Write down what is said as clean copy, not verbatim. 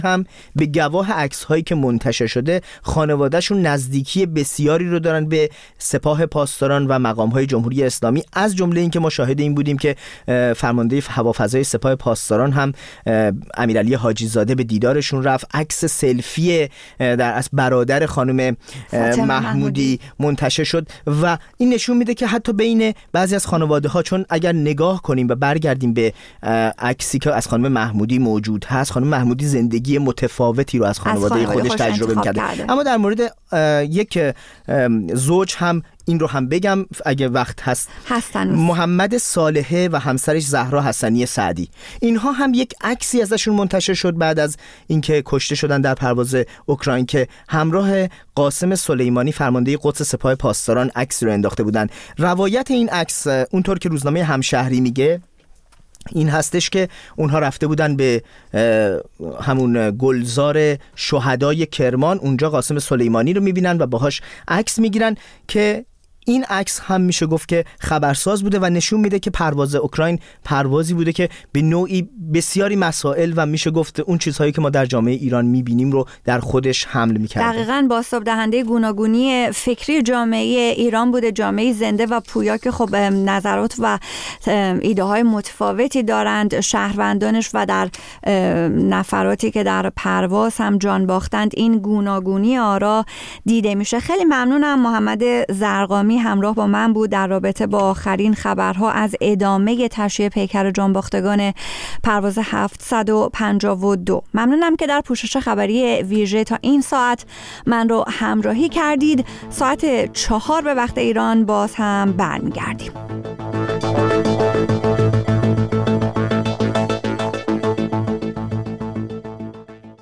هم به گواه عکس‌هایی که منتشر شده خانواده‌شون نزدیکی بسیاری رو دارن به سپاه پاسداران و مقام‌های جمهوری اسلامی، از جمله این که ما شاهد این بودیم که فرمانده هوافضای سپاه پاسداران هم امیرعلی حاجی زاده به دیدارشون رفت. عکس سلفی در از برادر خانم محمودی منتشر شد و این نشون میده که حتی بین بعضی از خانواده‌ها، چون اگر نگاه کنیم و برگردیم به عکسی که از خانم محمودی موجود هست، خانم محمودی زندگی متفاوتی رو از خانواده خودش تجربه می‌کرده. اما در مورد یک زوج هم این رو هم بگم اگه وقت هست، محمد صالحه و همسرش زهرا حسنی سعدی، اینها هم یک عکسی ازشون منتشر شد بعد از اینکه کشته شدن در پرواز اوکراین که همراه قاسم سلیمانی فرمانده قدس سپاه پاسداران عکس رو انداخته بودن. روایت این عکس اونطور که روزنامه همشهری میگه این هستش که اونها رفته بودن به همون گلزار شهدای کرمان، اونجا قاسم سلیمانی رو میبینن و باهاش عکس میگیرن که این عکس هم میشه گفت که خبرساز بوده و نشون میده که پرواز اوکراین پروازی بوده که به نوعی بسیاری مسائل و میشه گفت اون چیزهایی که ما در جامعه ایران میبینیم رو در خودش حمل میکرده. دقیقاً بازتاب دهنده گوناگونی فکری جامعه ایران بوده، جامعه زنده و پویا که خب نظرات و ایده های متفاوتی دارند. شهروندانش و در نفراتی که در پرواز هم جان باختند این گوناگونی آرا دیده میشه. خیلی ممنونم. محمد زرقامی همراه با من بود در رابطه با آخرین خبرها از ادامه تشییع پیکر جانباختگان پرواز 752. ممنونم که در پوشش خبری ویژه تا این ساعت من رو همراهی کردید. ساعت 4 به وقت ایران باز هم برمیگردیم.